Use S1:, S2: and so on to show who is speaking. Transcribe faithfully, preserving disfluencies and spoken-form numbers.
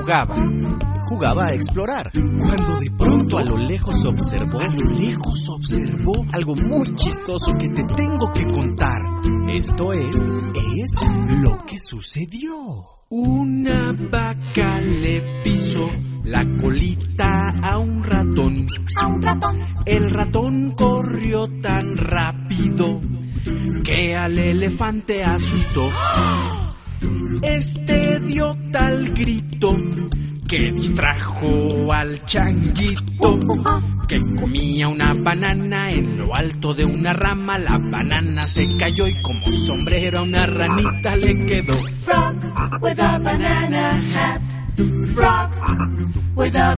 S1: jugaba.
S2: Jugaba a explorar.
S1: Cuando de pronto
S2: A lo lejos observó.
S1: a lo lejos observó
S2: Algo muy chistoso que te tengo que contar. Esto es...
S1: es lo que sucedió. Una vaca le pisó la colita a un ratón.
S3: A un ratón.
S1: El ratón corrió tan rápido que al elefante asustó. Este dio tal grito que distrajo al changuito, que comía una banana en lo alto de una rama. La banana se cayó y como sombrero a una ranita le quedó.
S3: Frog with a banana hat. Frog with a